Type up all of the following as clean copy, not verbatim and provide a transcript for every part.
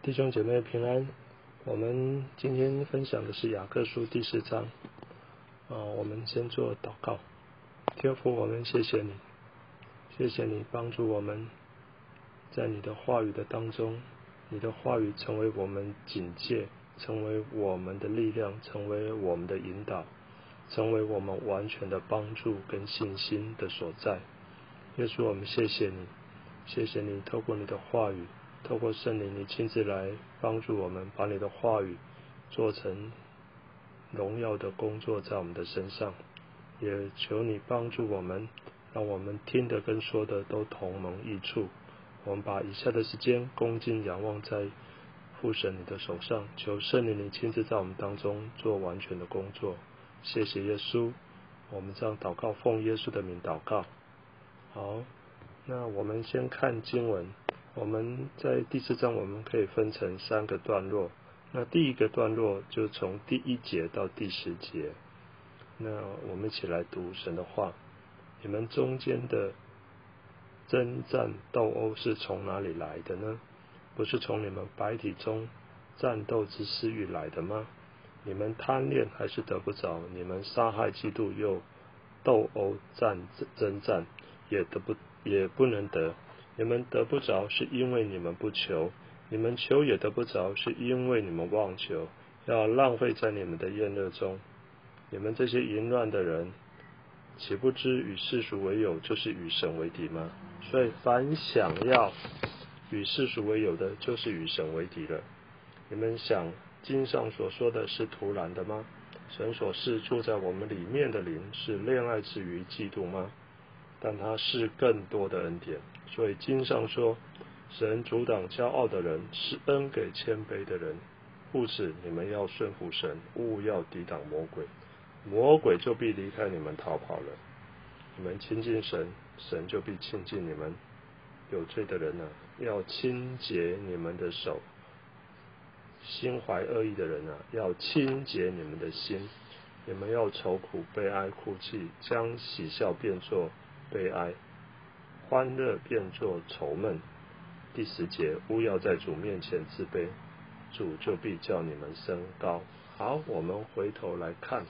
弟兄姐妹平安，我们今天分享的是雅各书第4章。我们先做祷告。天父，我们谢谢你，谢谢你帮助我们在你的话语的当中，你的话语成为我们警戒，成为我们的力量，成为我们的引导，成为我们完全的帮助跟信心的所在。耶稣，我们谢谢你，谢谢你透过你的话语，透过圣灵，你亲自来帮助我们，把你的话语做成荣耀的工作在我们的身上。也求你帮助我们，让我们听的跟说的都同蒙益处。我们把以下的时间恭敬仰望在父神你的手上，求圣灵你亲自在我们当中做完全的工作。谢谢耶稣，我们这样祷告，奉耶稣的名祷告。好，那我们先看经文。我们在第4章我们可以分成3个段落。那第一个段落就从第1节到第10节。那我们一起来读神的话。你们中间的征战斗殴是从哪里来的呢？不是从你们百体中战斗之私欲来的吗？你们贪恋还是得不着？你们杀害基督又斗殴征战也不能得。你们得不着是因为你们不求，你们求也得不着是因为你们妄求，要浪费在你们的宴乐中。你们这些淫乱的人，岂不知与世俗为友就是与神为敌吗？所以凡想要与世俗为友的，就是与神为敌了。你们想经上所说的是徒然的吗？神所示住在我们里面的灵是恋爱之于嫉妒吗？但他是更多的恩典。所以经上说，神阻挡骄傲的人，施恩给谦卑的人。故此你们要顺服神，勿要抵挡魔鬼，魔鬼就必离开你们逃跑了。你们亲近神，神就必亲近你们。有罪的人要清洁你们的手；心怀恶意的人要清洁你们的心。你们要愁苦、悲哀、哭泣，将喜笑变作悲哀，欢乐变作愁闷。第10节，勿要在主面前自卑，主就必叫你们升高。好，我们回头来看，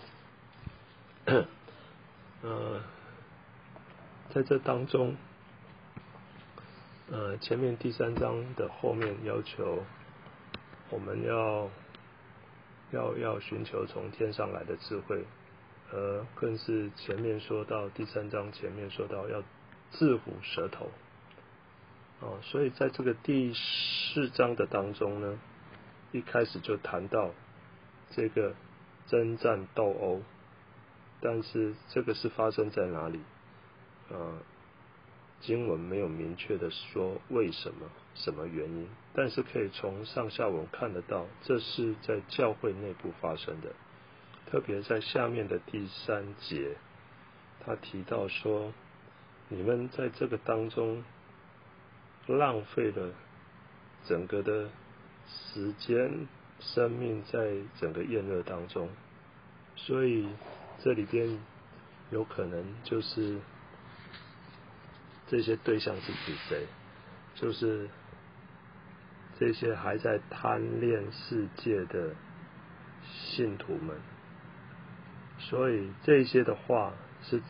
在这当中，前面第3章的后面要求我们要寻求从天上来的智慧，更是前面说到第3章前面说到要治虎舌头。所以在这个第4章的当中呢，一开始就谈到这个征战斗殴，但是这个是发生在哪里？经文没有明确的说为什么、什么原因，但是可以从上下文看得到，这是在教会内部发生的。特别在下面的第3节，他提到说，你们在这个当中浪费了整个的时间、生命在整个宴乐当中，所以这里边有可能就是这些对象是指谁？就是这些还在贪恋世界的信徒们。所以这些的话是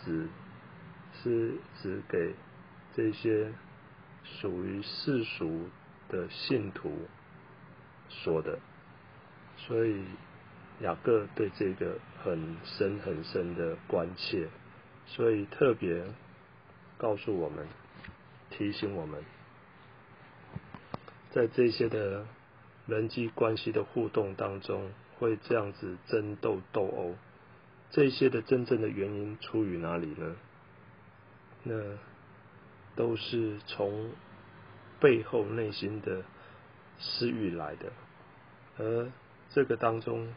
指给这些属于世俗的信徒说的。所以雅各对这个很深很深的关切，所以特别告诉我们，提醒我们，在这些的人际关系的互动当中，会这样子争斗斗殴，这些的真正的原因出于哪里呢？那都是从背后内心的私欲来的。而这个当中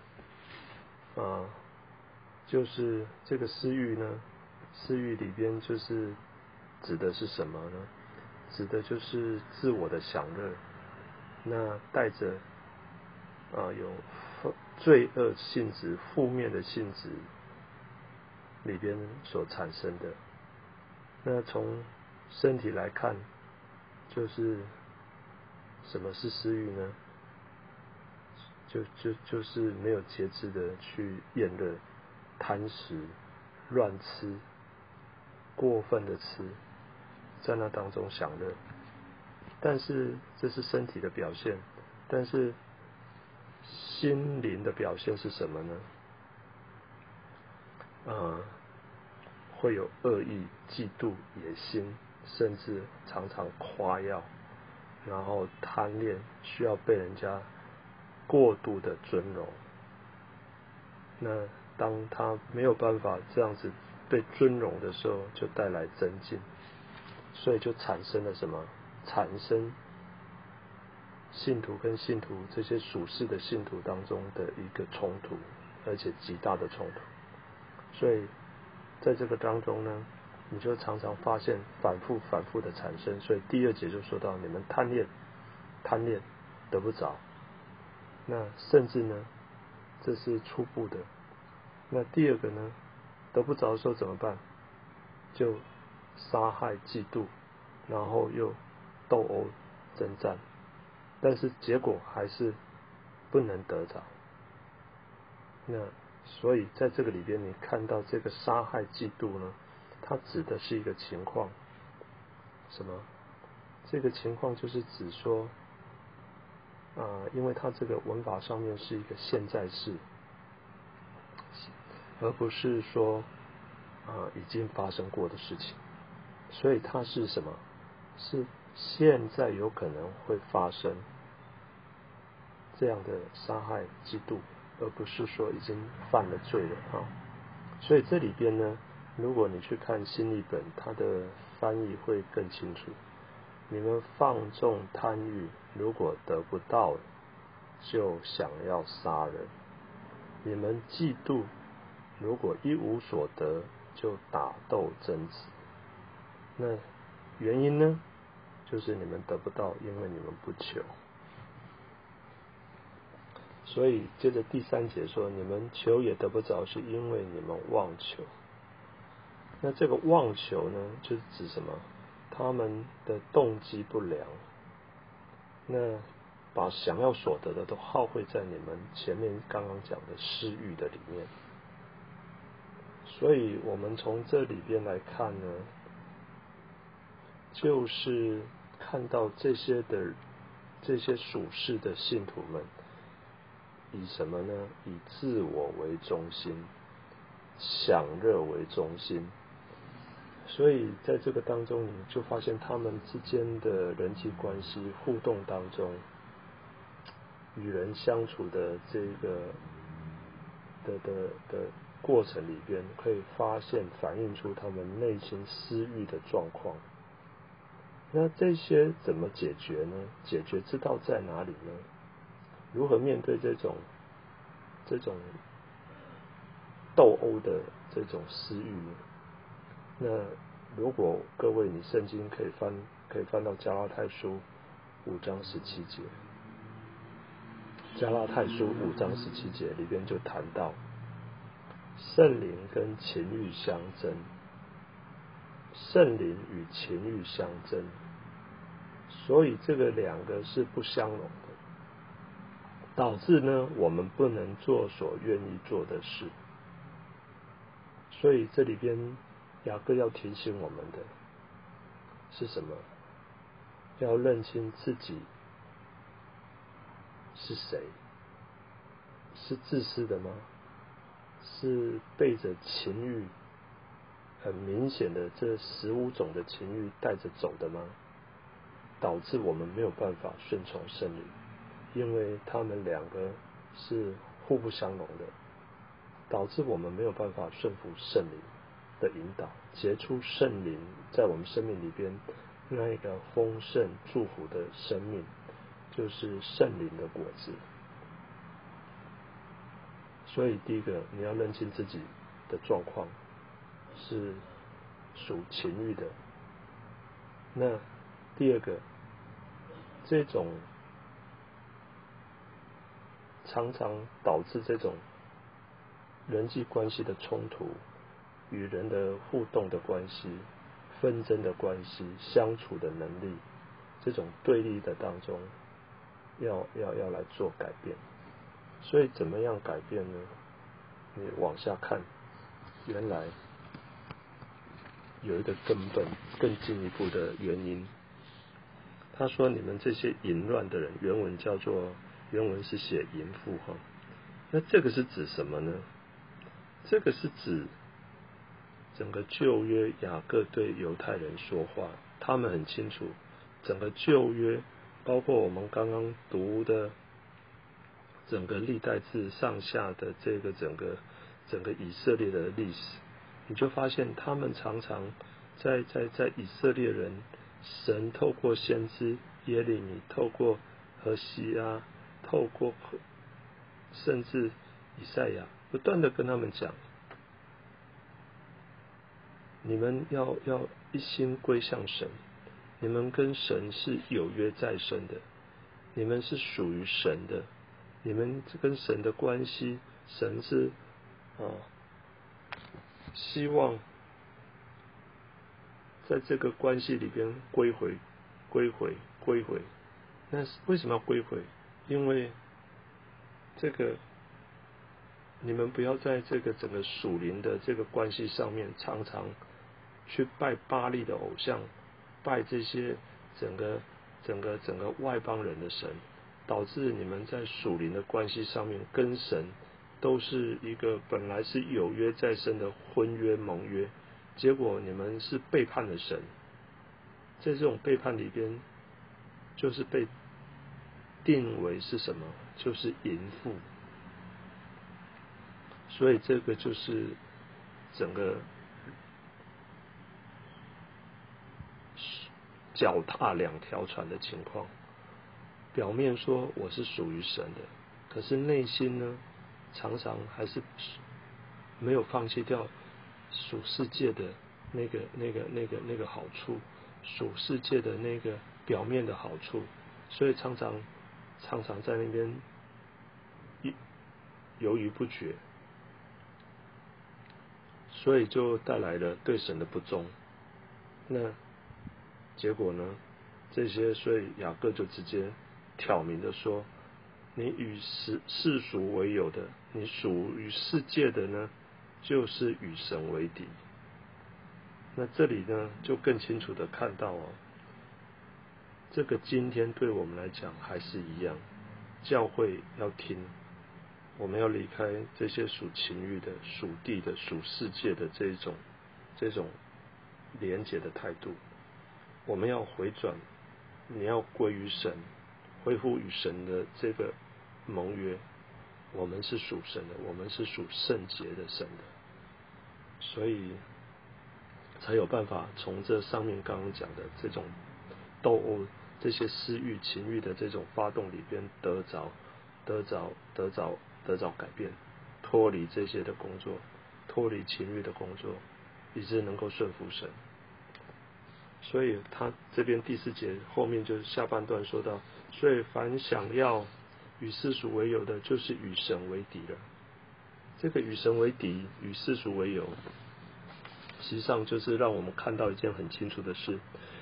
就是这个私欲呢，私欲里边就是指的是什么呢？指的就是自我的享乐，那带着有罪恶性质、负面的性质里边所产生的。那从身体来看，就是什么是私欲呢？ 就是没有节制的去厌乐、贪食、乱吃、过分的吃，在那当中享乐。但是这是身体的表现，但是心灵的表现是什么呢？会有恶意、嫉妒、野心，甚至常常夸耀，然后贪恋，需要被人家过度的尊荣。那当他没有办法这样子被尊荣的时候，就带来增进，所以就产生了什么？产生信徒跟信徒这些属世的信徒当中的一个冲突，而且极大的冲突。所以在这个当中呢，你就常常发现反复的产生。所以第2节就说到，你们贪恋得不着，那甚至呢，这是初步的。那第2个呢，得不着的时候怎么办？就杀害、嫉妒，然后又斗殴、征战，但是结果还是不能得着。那所以在这个里边，你看到这个杀害、嫉妒呢，它指的是一个情况，什么？这个情况就是指说，因为它这个文法上面是一个现在式，而不是说已经发生过的事情，所以它是什么？是现在有可能会发生这样的杀害、嫉妒，而不是说已经犯了罪了所以这里边呢，如果你去看新译本，它的翻译会更清楚。你们放纵贪欲，如果得不到，就想要杀人；你们嫉妒，如果一无所得，就打斗争执。那原因呢？就是你们得不到，因为你们不求。所以接着第3节说，你们求也得不着，是因为你们妄求。那这个妄求呢，就是指什么？他们的动机不良，那把想要所得的都耗费在你们前面刚刚讲的私欲的里面。所以我们从这里边来看呢，就是看到这些属世的信徒们，以什么呢？以自我为中心，享乐为中心。所以在这个当中，你就发现他们之间的人际关系互动当中，与人相处的这个的过程里边，可以发现反映出他们内心私欲的状况。那这些怎么解决呢？解决之道在哪里呢？如何面对这种斗殴的这种私欲呢？那如果各位你圣经可以翻到加拉太书5章17节，加拉太书5章17节里边就谈到圣灵跟情欲相争，圣灵与情欲相争，所以这个2个是不相容的，导致呢我们不能做所愿意做的事。所以这里边雅各要提醒我们的是什么？要认清自己是谁？是自私的吗？是背着情欲很明显的这15种的情欲带着走的吗？导致我们没有办法顺从圣灵，因为他们2个是互不相容的，导致我们没有办法顺服圣灵的引导，结出圣灵在我们生命里边那一个丰盛祝福的生命，就是圣灵的果子。所以第一个，你要认清自己的状况是属情欲的。那第2个，这种常常导致这种人际关系的冲突，与人的互动的关系、纷争的关系、相处的能力，这种对立的当中，要来做改变。 所以怎么样改变呢？你往下看，原来有一个根本更进一步的原因。他说你们这些淫乱的人，原文是写淫妇哈。那这个是指什么呢？这个是指整个旧约雅各对犹太人说话，他们很清楚整个旧约，包括我们刚刚读的整个历代志上下的这个整个以色列的历史，你就发现他们常常在以色列人，神透过先知耶利米，透过何西阿，透过甚至以赛亚，不断的跟他们讲，你们要一心归向神，你们跟神是有约在身的，你们是属于神的，你们跟神的关系，神是希望在这个关系里边归回。那为什么要归回？因为这个你们不要在这个整个属灵的这个关系上面，常常去拜巴力的偶像，拜这些整个外邦人的神，导致你们在属灵的关系上面跟神都是一个本来是有约在身的婚约盟约，结果你们是背叛了神。在这种背叛里边，就是被定为是什么？就是淫妇。所以这个就是整个脚踏两条船的情况。表面说我是属于神的，可是内心呢，常常还是没有放弃掉属世界的那个好处，属世界的那个表面的好处，所以常常在那边犹豫不决，所以就带来了对神的不忠。那结果呢？这些，所以雅各就直接挑明的说，你与世俗为友的，你属于世界的呢，就是与神为敌。那这里呢，就更清楚的看到这个今天对我们来讲还是一样，教会要听，我们要离开这些属情欲的、属地的、属世界的这种连结的态度，我们要回转，你要归于神，恢复与神的这个盟约，我们是属神的，我们是属圣洁的神的，所以才有办法从这上面刚刚讲的这种斗殴、这些私欲、情欲的这种发动里边得着改变，脱离这些的工作，脱离情欲的工作，以致能够顺服神。所以他这边第4节后面就是下半段说到，所以凡想要与世俗为友的，就是与神为敌了。这个与神为敌，与世俗为友，实际上就是让我们看到一件很清楚的事。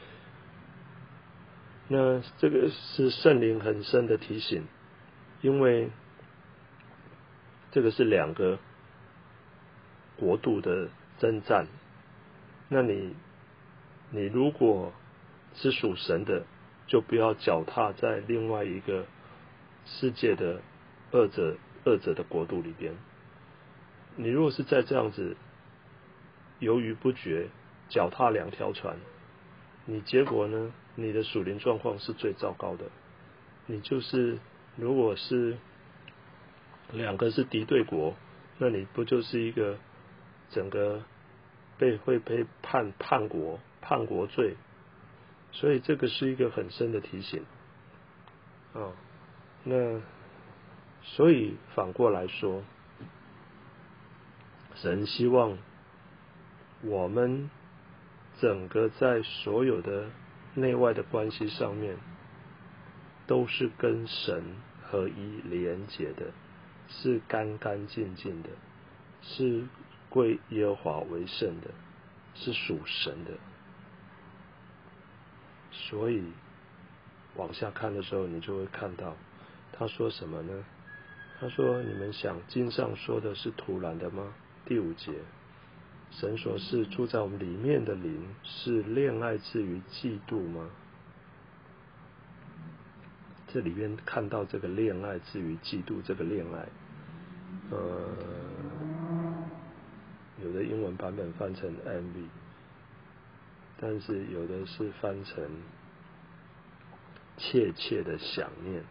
那这个是圣灵很深的提醒，因为这个是2个国度的征战。那你如果是属神的，就不要脚踏在另外一个世界的恶者的国度里边。你如果是在这样子犹豫不决，脚踏2条船，你结果呢，你的属灵状况是最糟糕的。你就是如果是2个是敌对国，那你不就是一个整个会被叛国罪。所以这个是一个很深的提醒那所以反过来说，神希望我们整个在所有的内外的关系上面，都是跟神合一连结的，是干干净净的，是归耶和华为圣的，是属神的。所以往下看的时候，你就会看到他说什么呢？ 他说：“你们想经上说的是突然的吗？”第5节，神所是住在我们里面的灵，是恋爱至于嫉妒吗？这里边看到这个恋爱至于嫉妒，这个恋爱，有的英文版本翻成 envy， 但是有的是翻成切切的想念，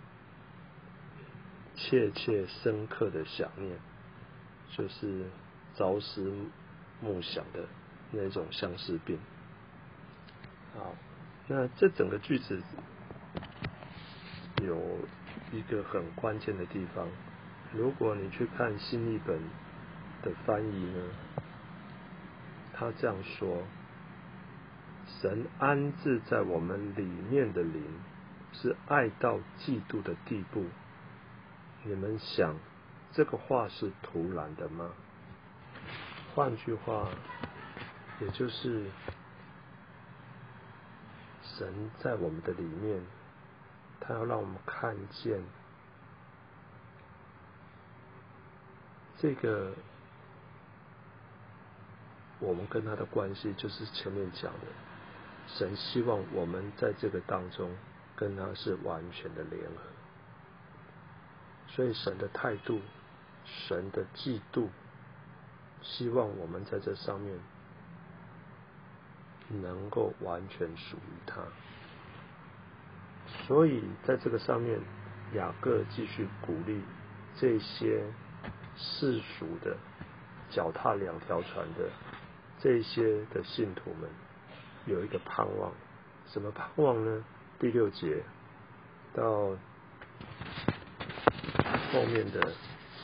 切切深刻的想念，就是朝思暮想的那种相思病。好，那这整个句子有一个很关键的地方，如果你去看新译本的翻译呢，他这样说：神安置在我们里面的灵，是爱到嫉妒的地步。你们想，这个话是突然的吗？换句话，也就是神在我们的里面，他要让我们看见这个我们跟他的关系，就是前面讲的，神希望我们在这个当中跟他是完全的联合。所以神的态度，神的嫉妒，希望我们在这上面能够完全属于他。所以在这个上面，雅各继续鼓励这些世俗的脚踏2条船的这些的信徒们有一个盼望。什么盼望呢？第6节到后面的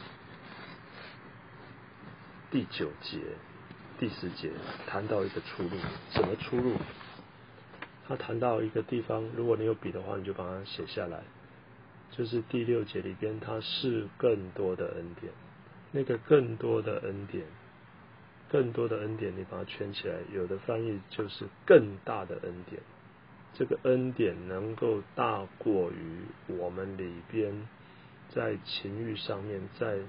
第9节、第10节谈到一个出路。什么出路？他谈到一个地方，如果你有笔的话，你就把它写下来。就是第6节里边，他是更多的恩典。那个更多的恩典，更多的恩典，你把它圈起来，有的翻译就是更大的恩典。这个恩典能够大过于我们里边在情欲上面，在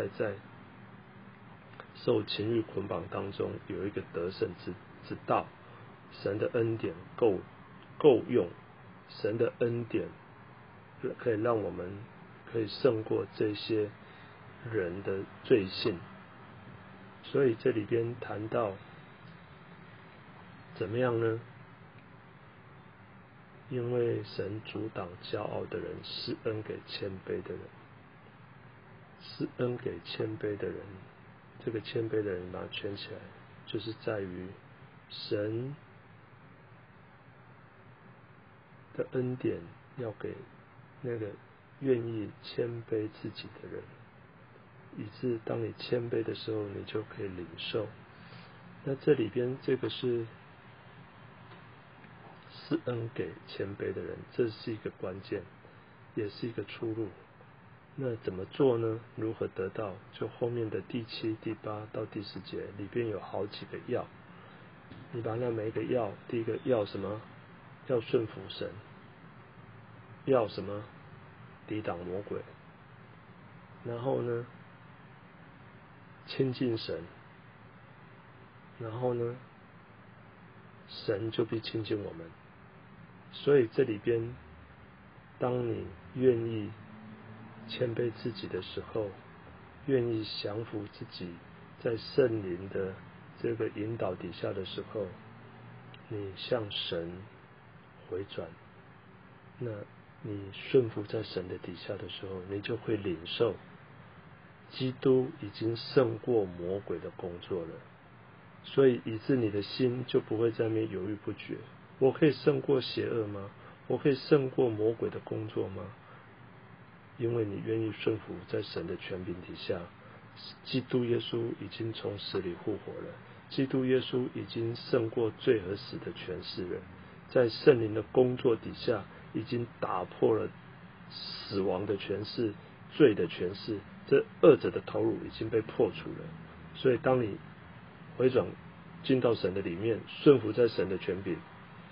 受情欲捆绑当中有一个得胜之道。神的恩典够用，神的恩典可以让我们可以胜过这些人的罪性。所以这里边谈到怎么样呢？因为神阻挡骄傲的人，施恩给谦卑的人。施恩给谦卑的人，这个谦卑的人把它圈起来，就是在于神的恩典要给那个愿意谦卑自己的人，以致当你谦卑的时候，你就可以领受。那这里边这个是施恩给谦卑的人，这是一个关键，也是一个出路。那怎么做呢？如何得到？就后面的第7、第8到第10节里边有好几个要，你把那每一个要，第一个要什么？要顺服神。要什么？抵挡魔鬼。然后呢？亲近神。然后呢？神就必亲近我们。所以这里边，当你愿意谦卑自己的时候，愿意降服自己，在圣灵的这个引导底下的时候，你向神回转，那你顺服在神的底下的时候，你就会领受基督已经胜过魔鬼的工作了。所以以致你的心就不会在那边犹豫不决。我可以胜过邪恶吗？我可以胜过魔鬼的工作吗？因为你愿意顺服在神的权柄底下，基督耶稣已经从死里复活了，基督耶稣已经胜过罪和死的权势了，在圣灵的工作底下，已经打破了死亡的权势、罪的权势，这二者的头颅已经被破除了。所以当你回转进到神的里面，顺服在神的权柄，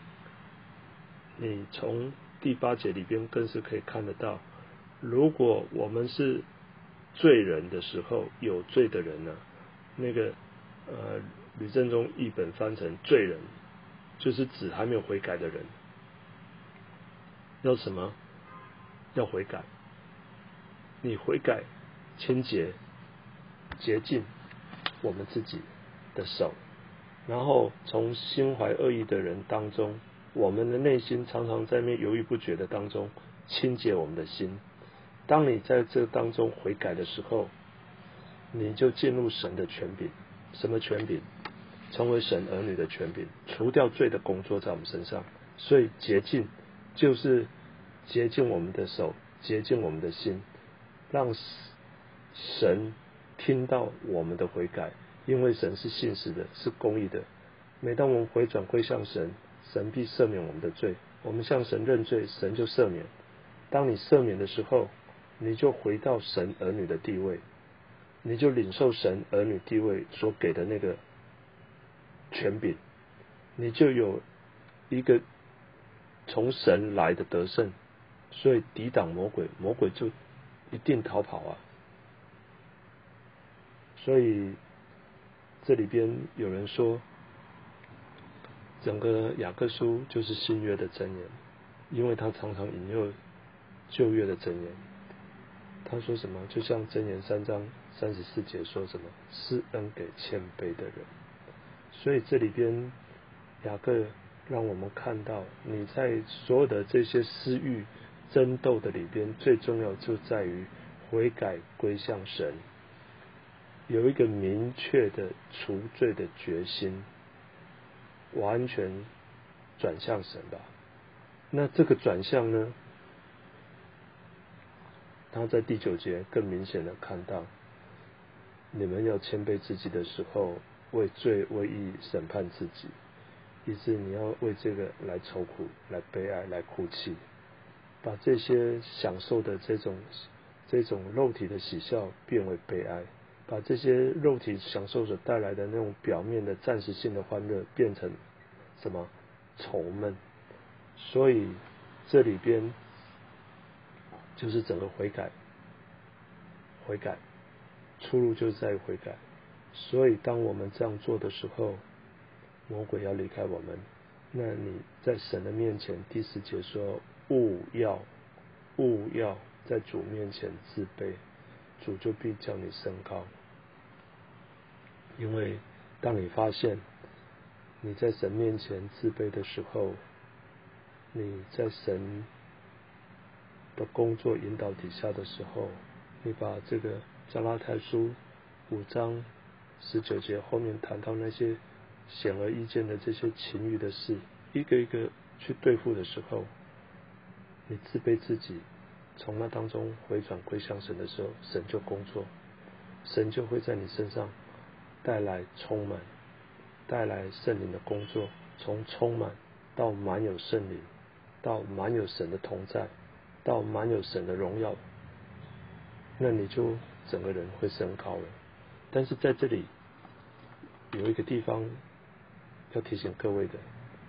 你从第8节里边更是可以看得到，如果我们是罪人的时候，有罪的人呢，那个吕正中译本翻成罪人，就是指还没有悔改的人。要什么？要悔改。你悔改、清洁、洁净我们自己的手，然后从心怀恶意的人当中，我们的内心常常在那犹豫不决的当中，清洁我们的心。当你在这当中悔改的时候，你就进入神的权柄。什么权柄？成为神儿女的权柄，除掉罪的工作在我们身上。所以洁净就是洁净我们的手，洁净我们的心，让神听到我们的悔改，因为神是信实的，是公义的。每当我们回转归向神，神必赦免我们的罪。我们向神认罪，神就赦免。当你赦免的时候，你就回到神儿女的地位，你就领受神儿女地位所给的那个权柄，你就有一个从神来的得胜。所以抵挡魔鬼，魔鬼就一定逃跑啊。所以这里边有人说，整个雅各书就是新约的箴言，因为他常常引用旧约的箴言。他说什么？就像箴言3章34节说什么？施恩给谦卑的人。所以这里边雅各让我们看到，你在所有的这些私欲争斗的里边，最重要就在于悔改归向神，有一个明确的除罪的决心，完全转向神吧。那这个转向呢，他在第9节更明显的看到，你们要谦卑自己的时候，为罪为义审判自己，以致你要为这个来愁苦，来悲哀，来哭泣，把这些享受的这种肉体的喜笑变为悲哀，把这些肉体享受所带来的那种表面的暂时性的欢乐变成什么？愁闷。所以这里边就是整个悔改，出路就是在于悔改。所以当我们这样做的时候，魔鬼要离开我们。那你在神的面前，第10节说，勿要在主面前自卑，主就必叫你升高。因为当你发现你在神面前自卑的时候，你在神的工作引导底下的时候，你把这个加拉太书5章19节后面谈到那些显而易见的这些情欲的事，一个一个去对付的时候，你自卑自己，从那当中回转归向神的时候，神就工作，神就会在你身上带来充满，带来圣灵的工作，从充满到满有圣灵，到满有神的同在，到满有神的荣耀，那你就整个人会升高了。但是在这里有一个地方要提醒各位的，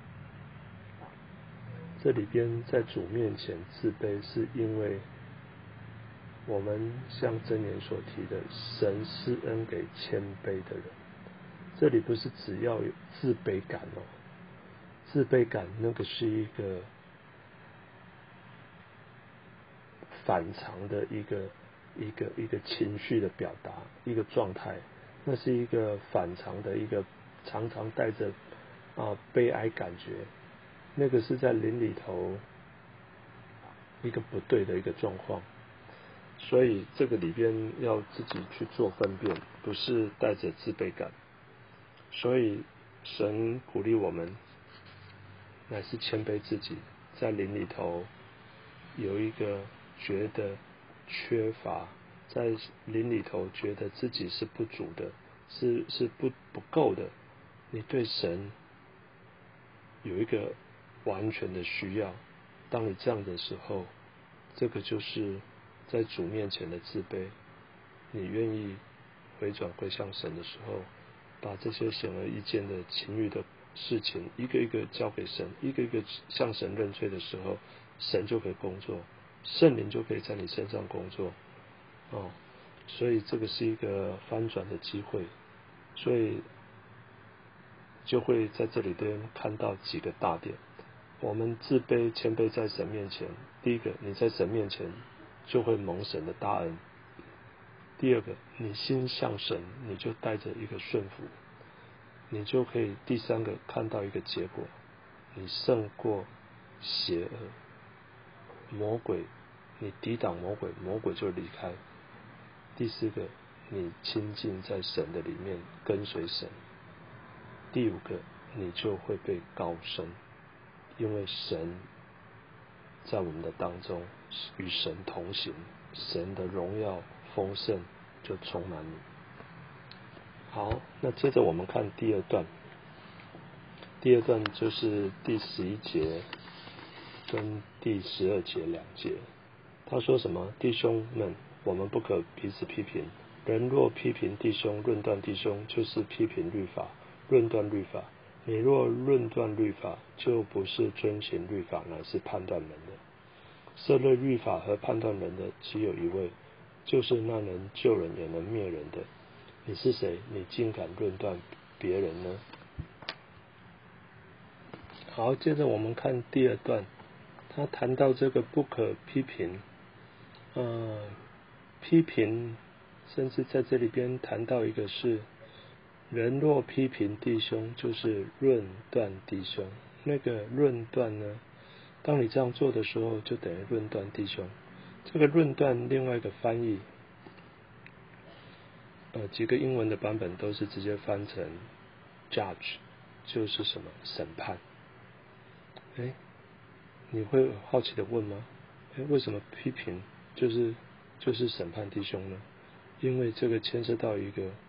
这里边在主面前自卑，是因为我们像箴言所提的，神施恩给谦卑的人。这里不是只要有自卑感哦，自卑感那个是一个反常的一个情绪的表达，一个状态，那是一个反常的一个常常带着悲哀感觉，那个是在灵里头一个不对的一个状况。所以这个里边要自己去做分辨，不是带着自卑感。所以神鼓励我们乃是谦卑自己，在灵里头有一个觉得缺乏，在灵里头觉得自己是不足的，是不够的，你对神有一个完全的需要。当你这样的时候，这个就是在主面前的自卑。你愿意回转归向神的时候，把这些显而易见的情欲的事情一个一个交给神，一个一个向神认罪的时候，神就可以工作，圣灵就可以在你身上工作。 所以这个是一个翻转的机会，所以就会在这里边看到几个大点。我们自卑谦卑在神面前，第一个，你在神面前就会蒙神的大恩；第二个，你心向神，你就带着一个顺服，你就可以第三个看到一个结果，你胜过邪恶魔鬼，你抵挡魔鬼，魔鬼就离开。第四个，你亲近在神的里面，跟随神。第五个，你就会被高升，因为神在我们的当中，与神同行，神的荣耀丰盛就充满你。好，那接着我们看第二段，第二段就是第11节跟第12节2节。他说什么？弟兄们，我们不可彼此批评，人若批评弟兄，论断弟兄，就是批评律法，论断律法。你若论断律法，就不是遵行律法，乃是判断人的。设立律法和判断人的只有一位，就是那能救人也能灭人的。你是谁？你竟敢论断别人呢？好，接着我们看第二段，他谈到这个不可批评，批评，甚至在这里边谈到一个是，人若批评弟兄，就是论断弟兄。那个论断呢，当你这样做的时候，就等于论断弟兄。这个论断另外一个翻译，几个英文的版本都是直接翻成 judge， 就是什么审判。你会好奇的问吗？为什么批评就是审判弟兄呢？因为这个牵涉到一个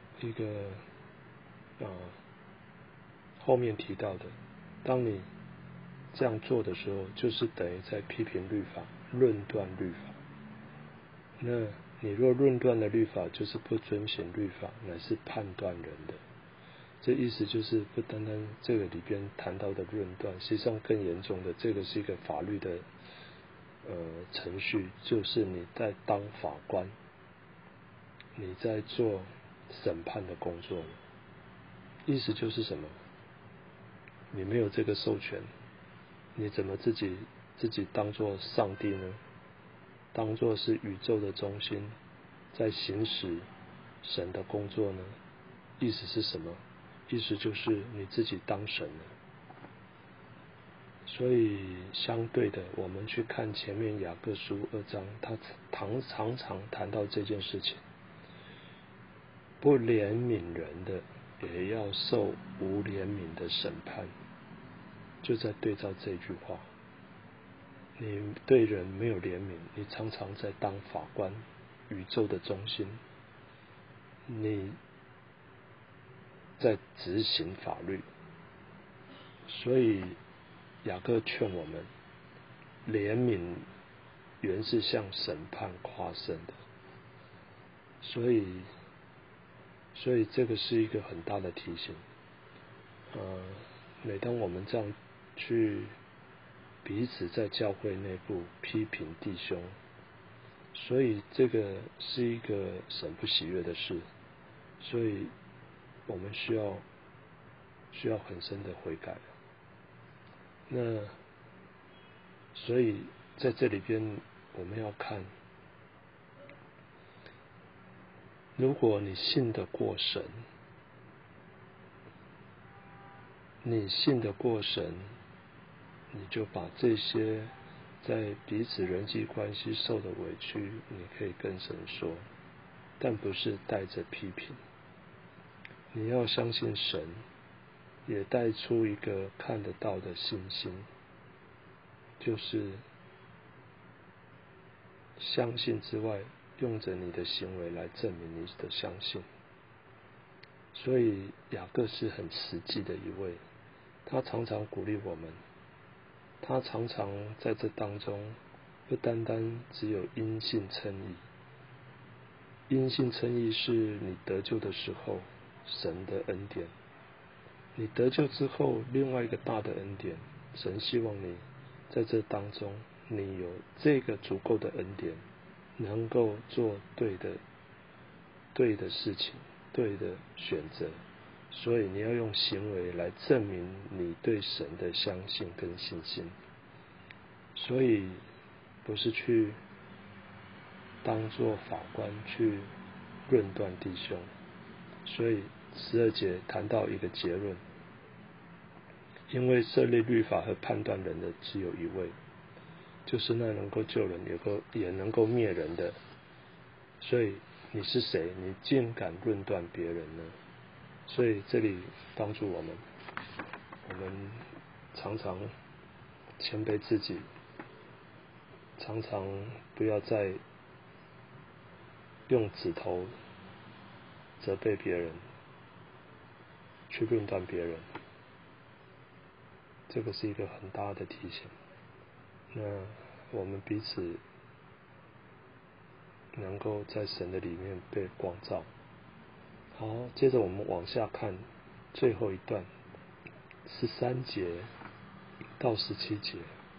后面提到的，当你这样做的时候，就是等于在批评律法，论断律法。那你若论断的律法，就是不遵循律法，乃是判断人的。这意思就是不单单这个里边谈到的论断，实际上更严重的，这个是一个法律的程序，就是你在当法官，你在做审判的工作。意思就是什么？你没有这个授权，你怎么自己当作上帝呢？当作是宇宙的中心，在行使神的工作呢？意思是什么？意思就是你自己当神了。所以相对的，我们去看前面雅各书2章，他常常谈到这件事情，不怜悯人的也要受无怜悯的审判，就在对照这句话。你对人没有怜悯，你常常在当法官，宇宙的中心，你在执行法律。所以雅各劝我们，怜悯原是向审判夸胜的。所以这个是一个很大的提醒。每当我们这样去彼此在教会内部批评弟兄，所以这个是一个神不喜悦的事，所以我们需要很深的悔改。那所以在这里边我们要看，如果你信得过神，你就把这些在彼此人际关系受的委屈，你可以跟神说，但不是带着批评。你要相信神，也带出一个看得到的信心，就是相信之外，用着你的行为来证明你的相信。所以雅各是很实际的一位，他常常鼓励我们，他常常在这当中不单单只有因信称义。因信称义是你得救的时候神的恩典，你得救之后另外一个大的恩典，神希望你在这当中你有这个足够的恩典，能够做对的对的事情，对的选择，所以你要用行为来证明你对神的相信跟信心。所以不是去当作法官去论断弟兄。所以12节谈到一个结论，因为设立律法和判断人的只有一位，就是那能够救人也能够灭人的。所以你是谁？你竟敢论断别人呢？所以这里帮助我们常常谦卑自己，常常不要再用指头责备别人，去论断别人。这个是一个很大的提醒。那我们彼此能够在神的里面被光照。好，接着我们往下看最后一段13节到17节。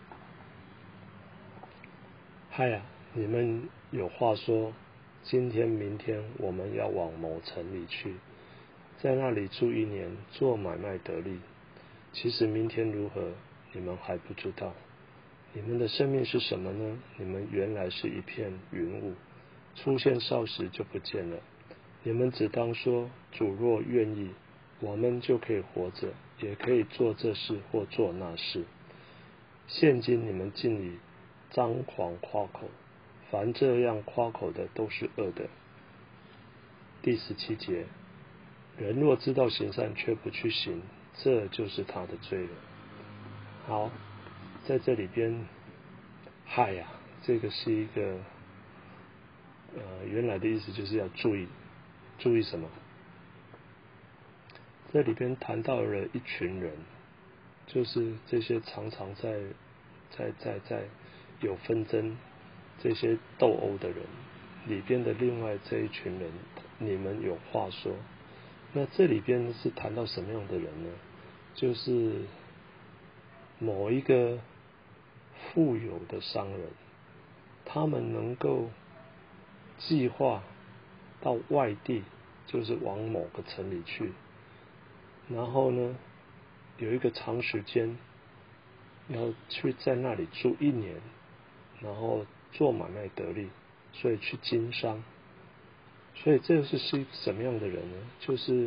嗨呀，你们有话说，今天明天我们要往某城里去，在那里住1年，做买卖得利。其实明天如何，你们还不知道。你们的生命是什么呢？你们原来是一片云雾，出现少时就不见了。你们只当说，主若愿意，我们就可以活着，也可以做这事或做那事。现今你们竟以张狂夸口，凡这样夸口的都是恶的。第17节，人若知道行善却不去行，这就是他的罪了。好，在这里边，嗨呀，这个是一个原来的意思就是要注意什么？这里边谈到了一群人，就是这些常常在有纷争、这些斗殴的人里边的另外这一群人，你们有话说。那这里边是谈到什么样的人呢？就是某一个富有的商人，他们能够计划到外地，就是往某个城里去，然后呢有一个长时间要去在那里住1年，然后做买卖得利，所以去经商。所以这是一个什么样的人呢？就是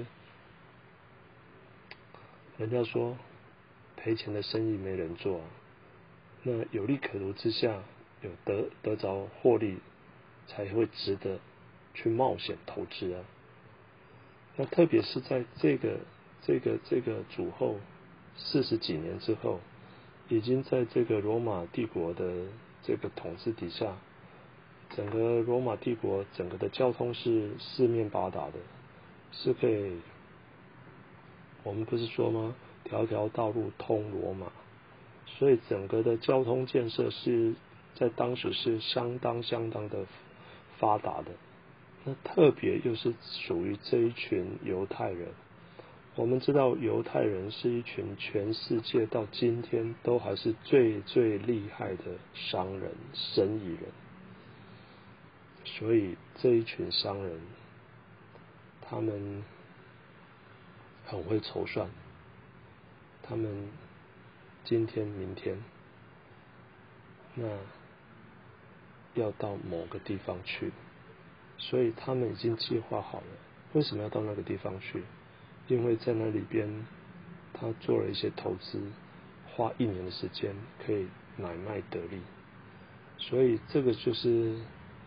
人家说赔钱的生意没人做啊，那有利可图之下，有得着获利，才会值得去冒险投资啊。那特别是在这个主后40几年之后，已经在这个罗马帝国的这个统治底下，整个罗马帝国整个的交通是四面八达的，是可以，我们不是说吗？条条道路通罗马，所以整个的交通建设是在当时是相当的发达的。那特别又是属于这一群犹太人。我们知道犹太人是一群全世界到今天都还是最厉害的商人、生意人。所以这一群商人，他们很会筹算，他们今天明天那要到某个地方去，所以他们已经计划好了。为什么要到那个地方去？因为在那里边他做了一些投资，花1年的时间可以买卖得利。所以这个就是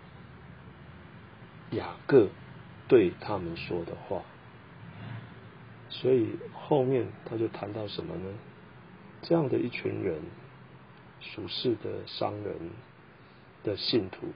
雅各对他们说的话。所以后面他就谈到什么呢？这样的一群人，属世的商人的信徒，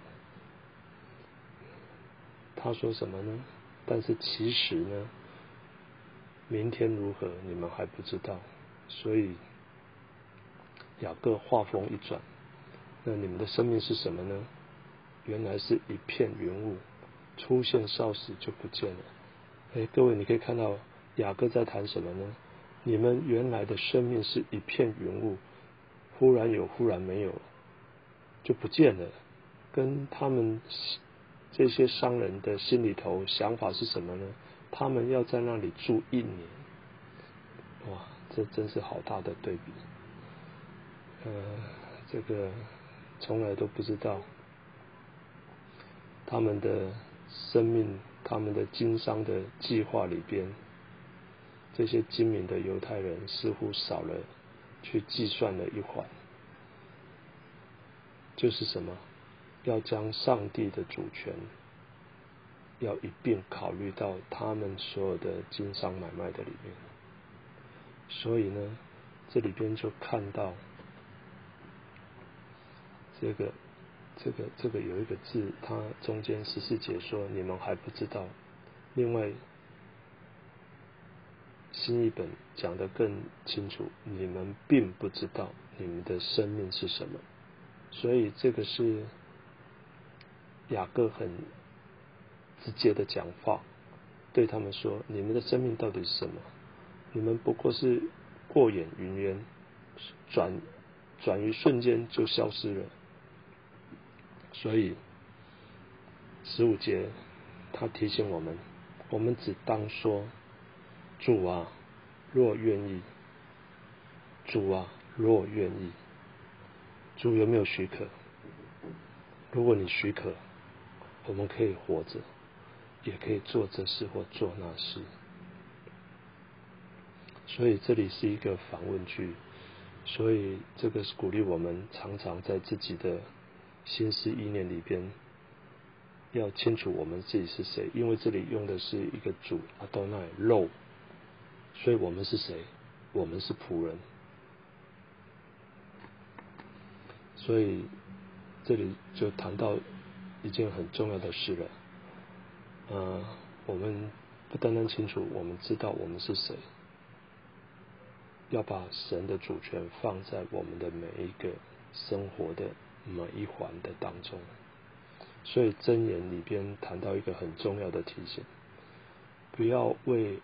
他说什么呢？但是其实呢，明天如何你们还不知道。所以雅各话锋一转，那你们的生命是什么呢？原来是一片云雾，出现少时就不见了。各位你可以看到雅各在谈什么呢？你们原来的生命是一片云雾，忽然有忽然没有，就不见了，跟他们这些商人的心里头想法是什么呢？他们要在那里住1年，哇，这真是好大的对比。这个从来都不知道他们的生命，他们的经商的计划里边，这些精明的犹太人似乎少了去计算了一环，就是什么？要将上帝的主权要一并考虑到他们所有的经商买卖的里面。所以呢，这里边就看到这个有一个字，它中间14节说你们还不知道。另外新译本讲得更清楚，你们并不知道你们的生命是什么。所以这个是雅各很直接的讲话，对他们说，你们的生命到底是什么？你们不过是过眼云烟，转于瞬间就消失了。所以15节他提醒我们，我们只当说，主啊，若愿意，主啊，若愿意。主有没有许可？如果你许可，我们可以活着，也可以做这事或做那事。所以这里是一个反问句，所以这个是鼓励我们常常在自己的心思意念里边要清楚我们自己是谁，因为这里用的是一个主阿多奈肉，所以我们是谁？我们是仆人。所以这里就谈到一件很重要的事了。我们不单单清楚我们知道我们是谁，要把神的主权放在我们的每一个生活的每一环的当中。所以箴言里边谈到一个很重要的提醒，不要为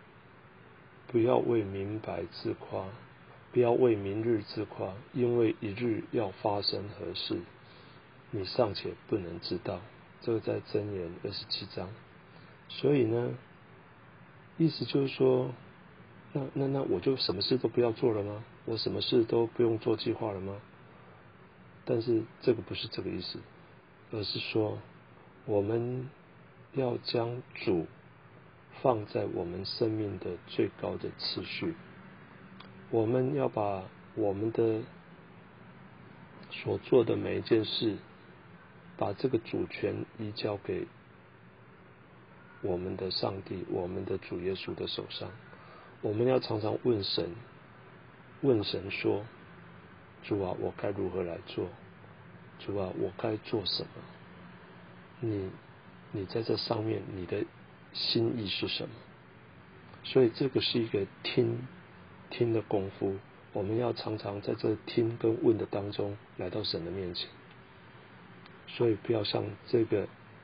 明白自夸，不要为明日自夸，因为一日要发生何事，你尚且不能知道。这个在箴言27章。所以呢，意思就是说，那我就什么事都不要做了吗？我什么事都不用做计划了吗？但是这个不是这个意思，而是说我们要将主放在我们生命的最高的次序，我们要把我们的所做的每一件事，把这个主权移交给我们的上帝，我们的主耶稣的手上。我们要常常问神说，主啊，我该如何来做？主啊，我该做什么？你在这上面，你的心意是什么？所以这个是一个听的功夫，我们要常常在这听跟问的当中来到神的面前。所以不要像这个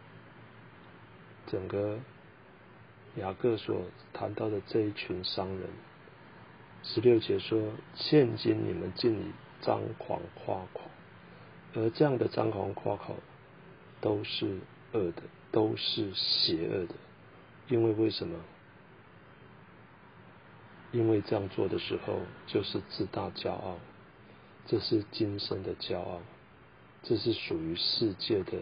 整个雅各所谈到的这一群商人，16节说，现今你们尽以张狂夸口，而这样的张狂夸口都是恶的，都是邪恶的。因为为什么？因为这样做的时候就是自大骄傲，这是今生的骄傲，这是属于世界的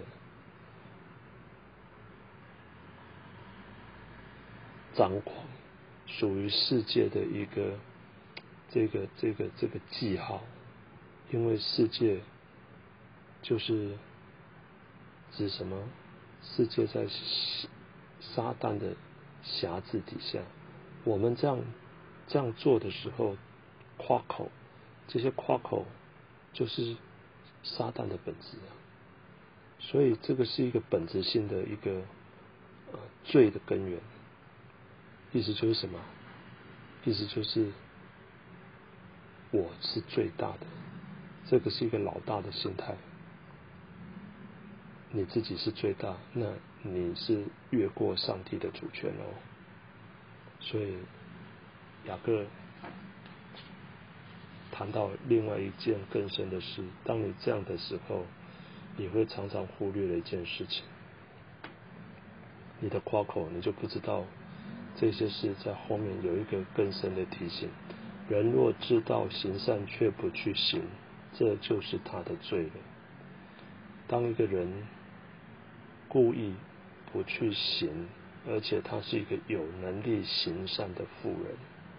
张狂，属于世界的一个这个记号。因为世界就是指什么？世界在撒旦的辖制底下，我们这样做的时候，夸口，这些夸口就是撒旦的本质啊。所以这个是一个本质性的一个罪的根源。意思就是什么？意思就是我是最大的，这个是一个老大的心态。你自己是最大，那你是越过上帝的主权哦。所以雅各谈到另外一件更深的事，当你这样的时候，你会常常忽略了一件事情， 你的夸口，你就不知道这些事在后面有一个更深的提醒。人若知道行善却不去行，这就是他的罪了。当一个人故意不去行，而且他是一个有能力行善的妇人，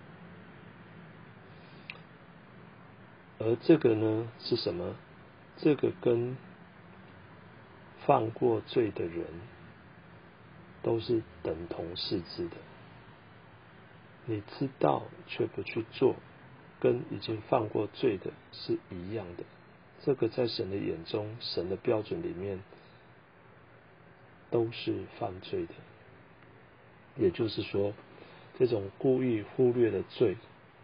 而这个呢是什么？这个跟犯过罪的人都是等同视之的。你知道却不去做，跟已经犯过罪的是一样的。这个在神的眼中，神的标准里面都是犯罪的。也就是说，这种故意忽略的罪，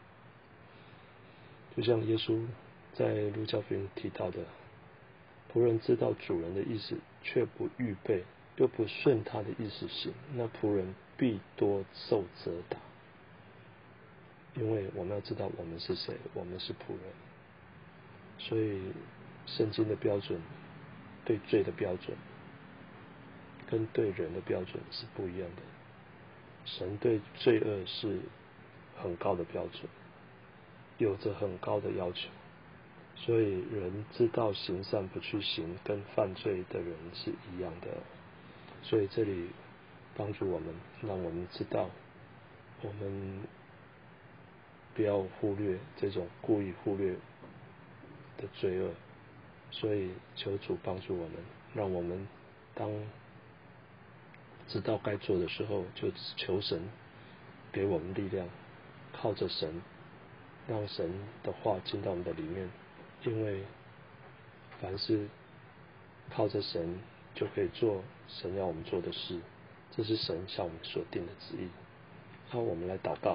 就像耶稣在路加福音提到的，仆人知道主人的意思，却不预备，又不顺他的意思行，那仆人必多受责打。因为我们要知道我们是谁，我们是仆人，所以圣经的标准对罪的标准跟对人的标准是不一样的。神对罪恶是很高的标准，有着很高的要求，所以人知道行善不去行，跟犯罪的人是一样的。所以这里帮助我们，让我们知道我们不要忽略这种故意忽略的罪恶。所以求主帮助我们，让我们当知道该做的时候，就求神给我们力量，靠着神，让神的话进到我们的里面。因为凡是靠着神，就可以做神要我们做的事，这是神向我们所定的旨意。好，我们来祷告。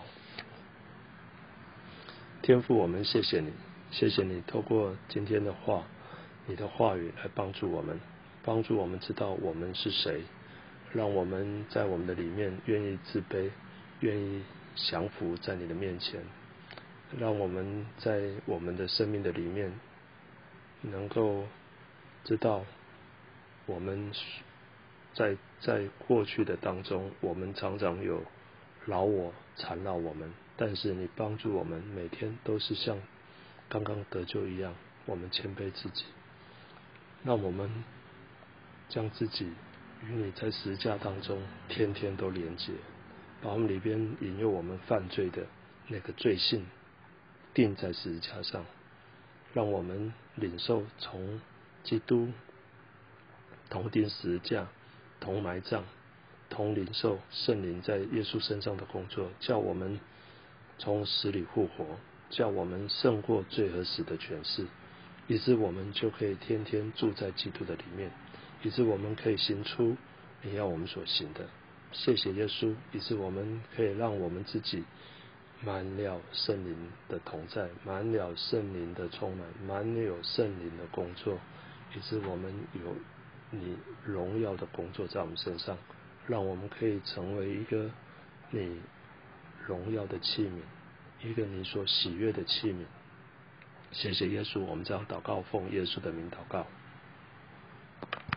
天父，我们谢谢你，谢谢你透过今天的话，你的话语来帮助我们，帮助我们知道我们是谁，让我们在我们的里面愿意自卑，愿意降服在你的面前，让我们在我们的生命的里面能够知道我们在过去的当中，我们常常有老我缠绕我们，但是你帮助我们每天都是像刚刚得救一样，我们谦卑自己，让我们将自己与你在十字架当中天天都连结，把我们里边引诱我们犯罪的那个罪性钉在十字架上，让我们领受从基督同钉十字架，同埋葬，同领受圣灵在耶稣身上的工作，叫我们从死里复活，叫我们胜过罪和死的权势，以致我们就可以天天住在基督的里面，以致我们可以行出你要我们所行的。谢谢耶稣，以致我们可以让我们自己满了圣灵的同在，满了圣灵的充满，满了圣灵的工作，以致我们有你荣耀的工作在我们身上，让我们可以成为一个你荣耀的器皿，一个你所喜悦的器皿。谢谢耶稣，我们这样祷告，奉耶稣的名祷告。